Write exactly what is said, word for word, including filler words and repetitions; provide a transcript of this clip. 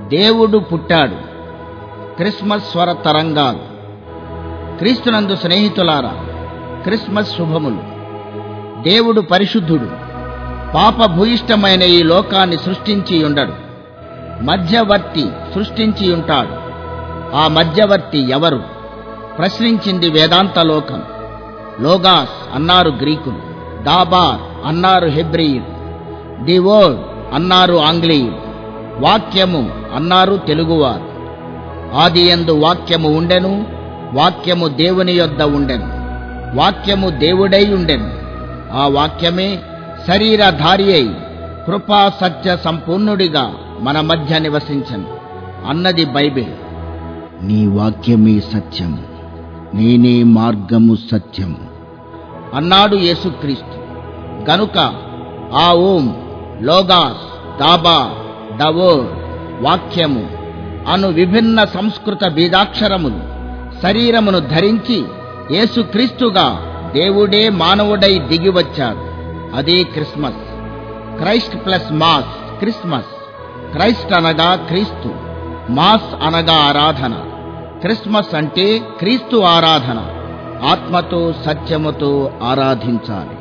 దేవుడు పుట్టాడు. క్రిస్మస్ స్వర తరంగాలు. క్రీస్తునందు స్నేహితులారా, క్రిస్మస్ శుభములు. దేవుడు పరిశుద్ధుడు. పాపభూయిష్టమైన ఈ లోకాన్ని సృష్టించి ఉండడు. మధ్యవర్తి సృష్టించి ఉంటాడు. ఆ మధ్యవర్తి ఎవరు? ప్రశ్నించింది వేదాంత లోకం. లోగాస్ అన్నారు గ్రీకులు, దాబార్ అన్నారు హెబ్రీయులు, ది వర్డ్ అన్నారు ఆంగ్లేయులు, వాక్యము అన్నారు తెలుగువారు. ఆదియందు వాక్యము ఉండెను, వాక్యము దేవుని యొద్ద ఉండెను, వాక్యము దేవుడై ఉండెను. ఆ వాక్యమే శరీరధారి అయి కృపా సత్య సంపూర్ణుడిగా మన మధ్య నివసించను అన్నది బైబిల్. నీ వాక్యమే సత్యము, నేనే మార్గము సత్యము అన్నాడు యేసుక్రీస్తు. గనుక ఆ ఓం, లోగాస్, దాబా, ద వర్డ్, వాక్యము అను విభిన్న సంస్కృత బీజాక్షరములు శరీరమును ధరించి యేసుక్రీస్తుగా దేవుడే మానవుడై దిగివచ్చాడు. అదే Christmas. Christ plus mass Christmas. Christ అనగా క్రీస్తు, మాస్ అనగా ఆరాధన. క్రిస్మస్ అంటే క్రీస్తు ఆరాధన. ఆత్మతో సత్యముతో ఆరాధించాలి.